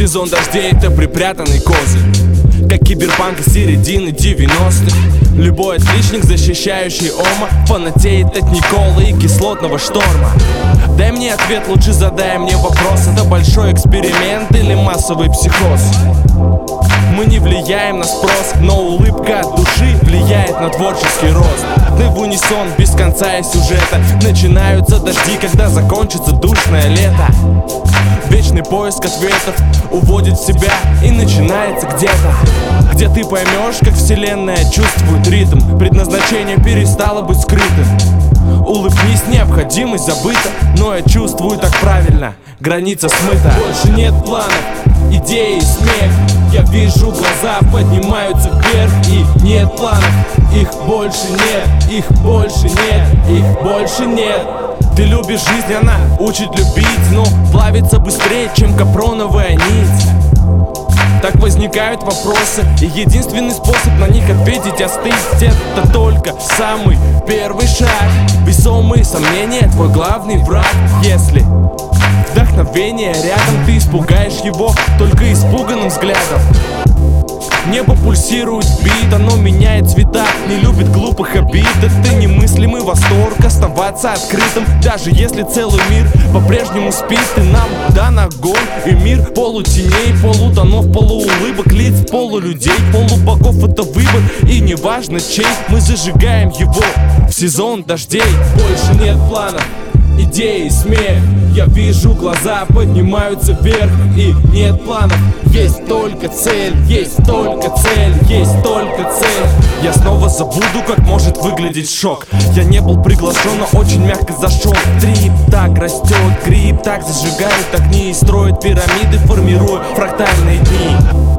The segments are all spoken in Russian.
Сезон дождей — это припрятанный козырь, как киберпанк из середины 90-х. Любой отличник, защищающий Ома, фанатеет от Николы и кислотного шторма. Дай мне ответ, лучше задай мне вопрос: это большой эксперимент или массовый психоз? Мы не влияем на спрос, но улыбка от души влияет на творческий рост. Мы в унисон, без конца и сюжета. Начинаются дожди, когда закончится душное лето. Вечный поиск ответов уводит в себя и начинается где-то, где ты поймешь, как вселенная чувствует ритм. Предназначение перестало быть скрытым. Улыбнись, необходимость забыта, но я чувствую так правильно, граница смыта. Больше нет планов, идеи и смех. Я вижу, глаза поднимаются вверх. И нет планов, их больше нет, их больше нет, их больше нет. Ты любишь жизнь, она учит любить, но плавится быстрее, чем капроновая нить. Так возникают вопросы, и единственный способ на них ответить — остыть. Это только самый первый шаг. Весомые сомнения — твой главный враг. Если вдохновение рядом, ты испугаешь его только испуганным взглядом. Небо пульсирует бит, оно меняет цвета, не любит глупых обид. Это немыслимый восторг, оставаться открытым, даже если целый мир по-прежнему спит. И нам дан огонь и мир полутеней, полутонов, полуулыбок, лиц полулюдей, полубогов. Это выбор, и неважно чей, мы зажигаем его в сезон дождей. Больше нет планов, идеи и смех. Я вижу, глаза поднимаются вверх. И нет планов, есть только цель, есть только цель, есть только цель. Я снова забуду, как может выглядеть шок. Я не был приглашен, но очень мягко зашел. Трип так растет, гриб так зажигает огни и строит пирамиды, формируя фрактальные дни.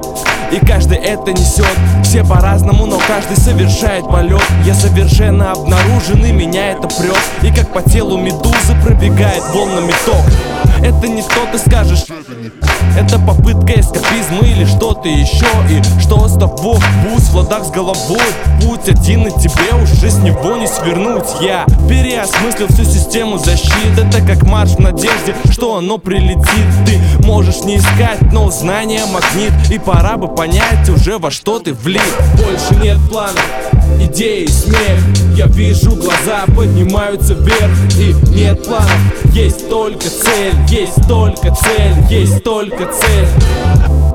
И каждый это несет, все по-разному, но каждый совершает полет. Я совершенно обнаружен, и меня это прет. И как по телу медузы пробегает волнами ток. Это не то, ты скажешь, это попытка эскапизма или что-то еще. И что с того, пусть в ладах с головой, путь один, и тебе уже с него не свернуть. Я переосмыслил всю систему защиты. Это как марш в надежде, что оно прилетит. Ты можешь не искать, но знание магнит. И пора бы понять уже, во что ты влип. Больше нет планов, идеи и смех. Я вижу, глаза поднимаются вверх. И нет планов, есть только цель, есть только цель, есть только цель.